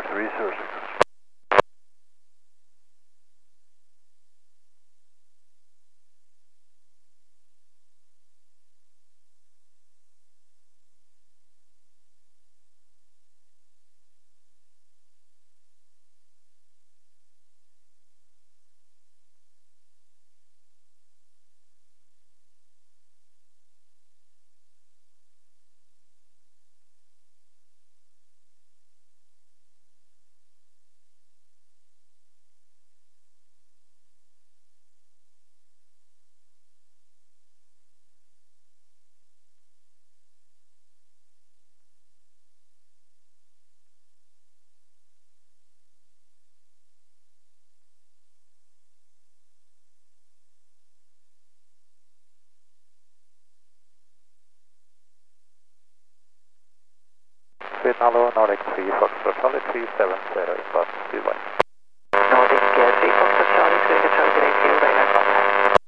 306. Vietnam Nordic 3 Foxtrot Charlie 370 inbound speedway. Nordic 3 Foxtrot Charlie, Swedish Charlie, thank you, radar contact.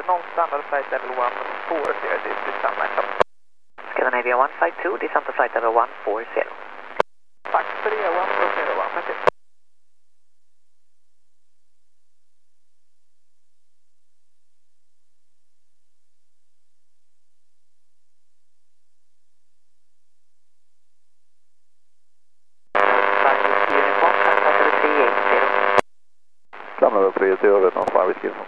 non-standard flight level 140, descend myself. Scandinavia 152, descend to flight level 140. Tack för det, 140, tack. Gamla 30 över någon fan vi skriver.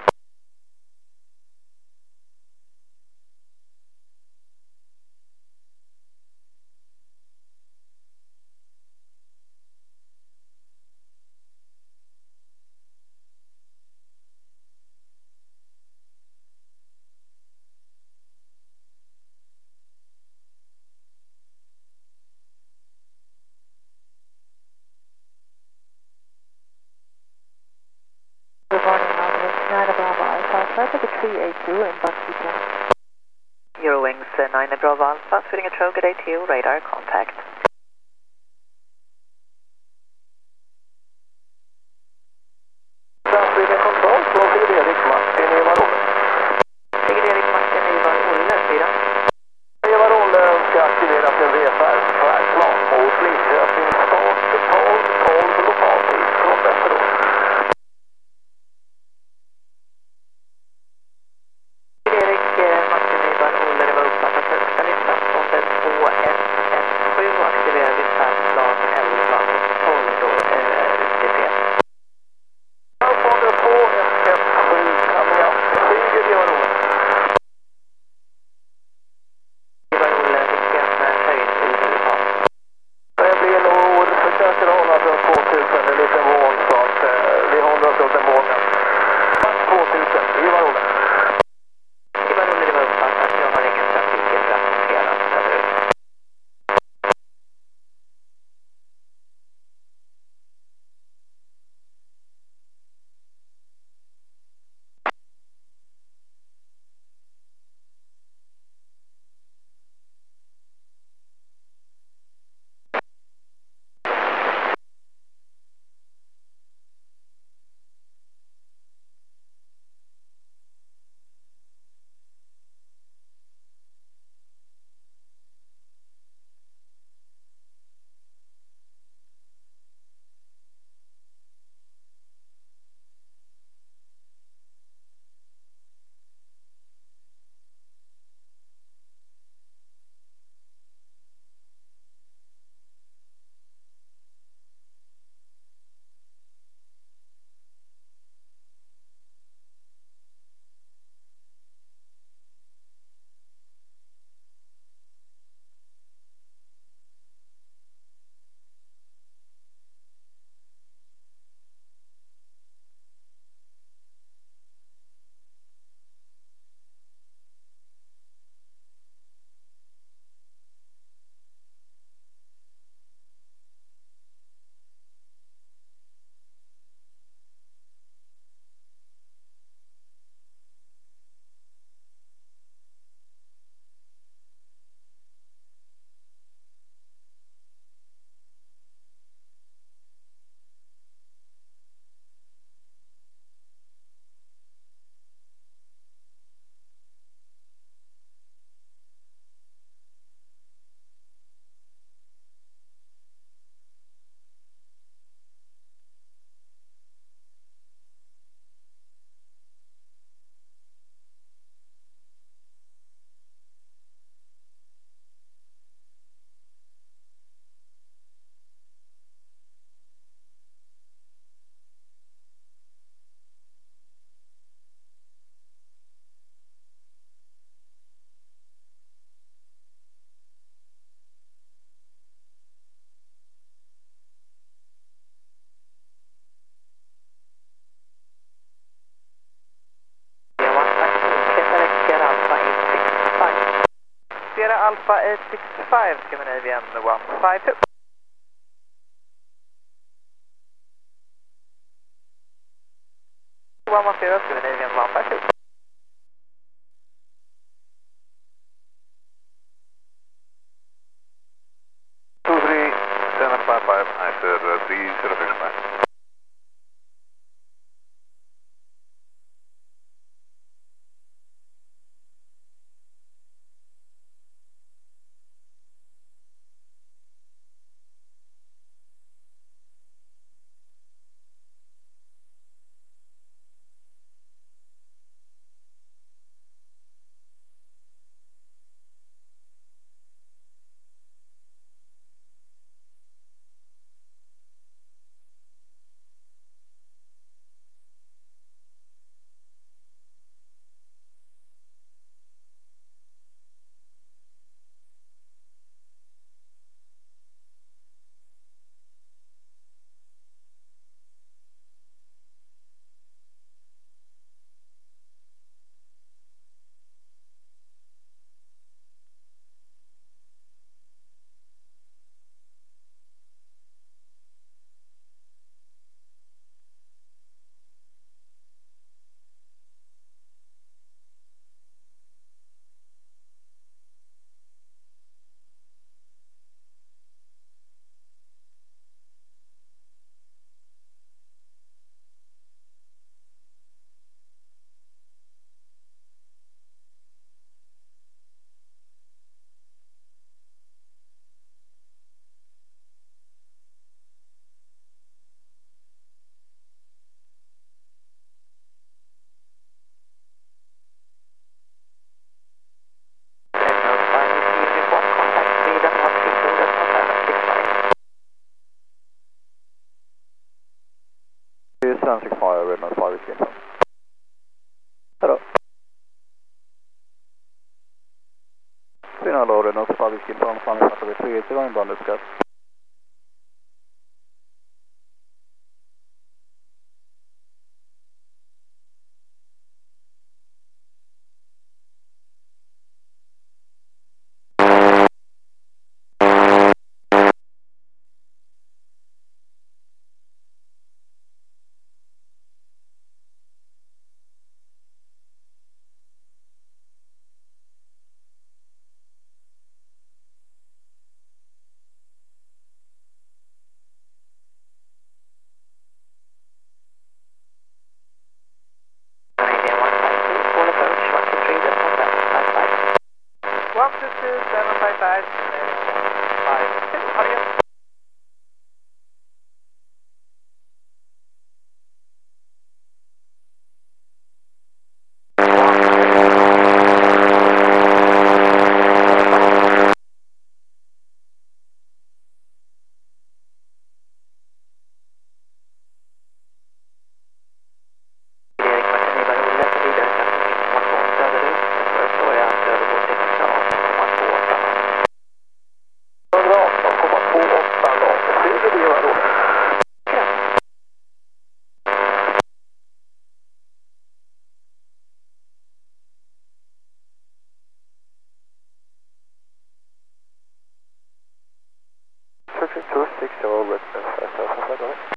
Good morning, Nautilus 9 Bravo Alpha, flight level 382 in Buckkeeping. Eurowings 9 Bravo Alpha, fitting a Troget ATO, radar contact. Framflygen kontroll från Sigrid Martin i Varolle. Sigrid Martin i Varolle, sidan. I Varolle ska aktivera sin reservfärdplan mot Linköping start 12 lokaltid från Västerås. Sigrid Martin i Varolle, det var uppfattat högsta listan från den 2117 och aktiverade din färdplan 11 12 då UTC. Transponder 2117 coming up. Sigrid i Varolle. I Varolle, vilken höjd vill du ha? Det blir nog, försöker hålla runt 2000, en liten våg så att vi håller oss under vågen. 2000 i Varolle. I Varolle, det var uppfattat, jag har ingen trafik att rapportera överut. Sierra Alpha 865, Scandinavian 152. Scandinavian 152. 755 after 3065. 765, red note 5 whiskey info. Hello. Hello, red note 5 whiskey info, climbing flight level 380, inbound discuss. Canadian 152, full approach, 123, decimal 755. 122, 755, 52, target. Erik Martin Nyberg, Olle, vidare trafikinformation söderut. Föreslår jag att övergå till 118,28. 118,28 långt. Flyger vi här då? Searching 260 over at 5,500.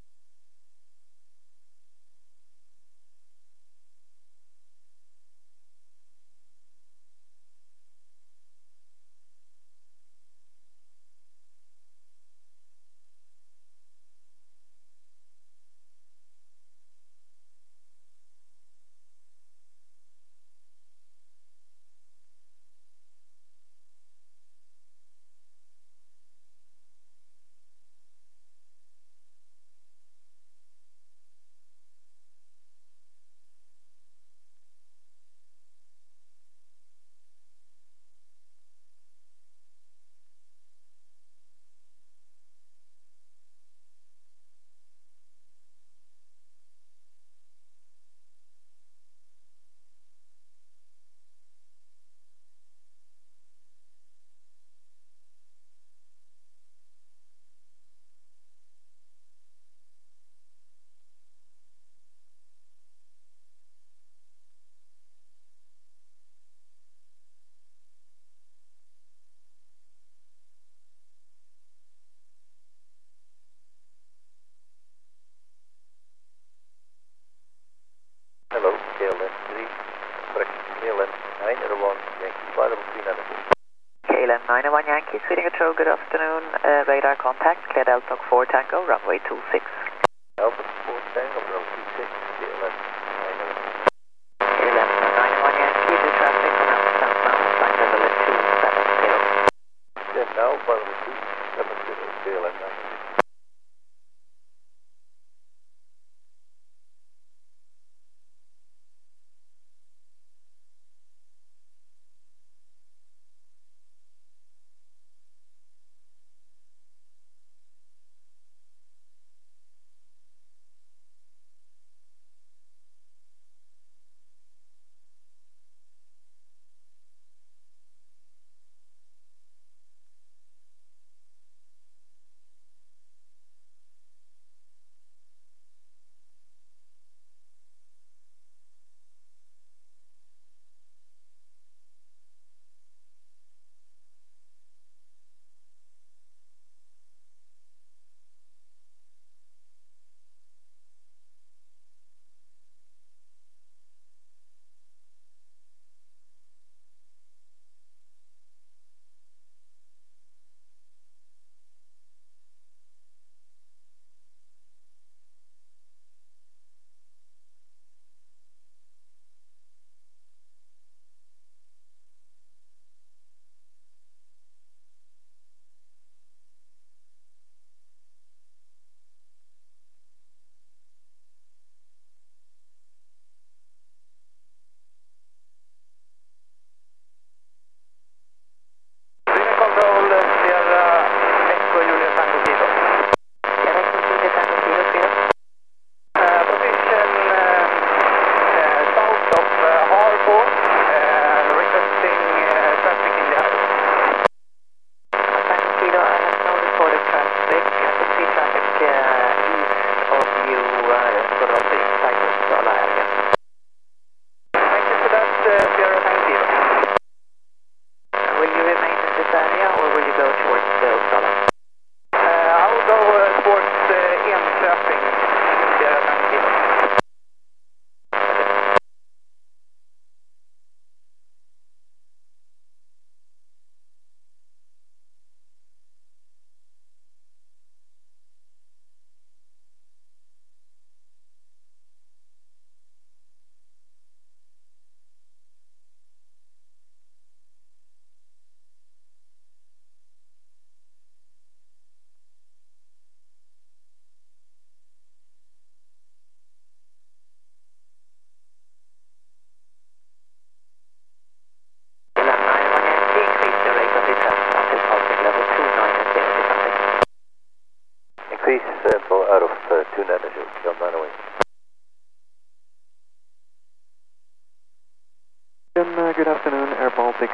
Hello, KLM 3, correct, KLM 901, Yankee flight level 394. KLM 901 Yankee, Sweden Control, good afternoon. Radar contact, clear Delta 4 Tango, runway 26. Alpha 4 Tango, runway 26, KLM 901. KLM 901 Yankee, do traffic on Amsterdam Mountain, flight level 270. Yeah, now, flight level 270, KLM 901.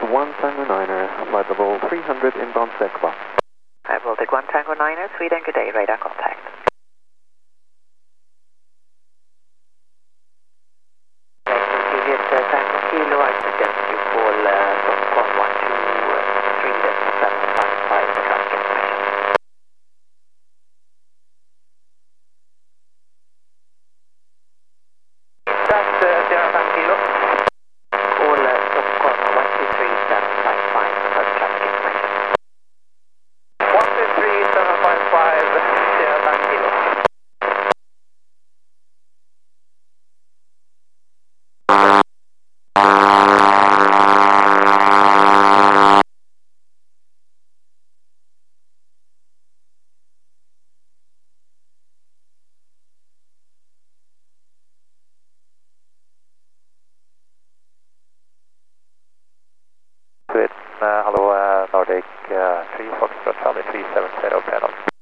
1 Tango Niner, flight level 300 inbound Sekva. Hi, Baltic 1 Tango Niner, Sweden, good day, radar contact. Previous Tango Kilo, I suggest you call Stockholm 123.755 for traffic information. That's 05 Kilo. Call Stockholm 123.755 for traffic information. 123.755, 05 Kilo. Sweden, hello, Nordic 3 Foxtrot Charlie 370 panel.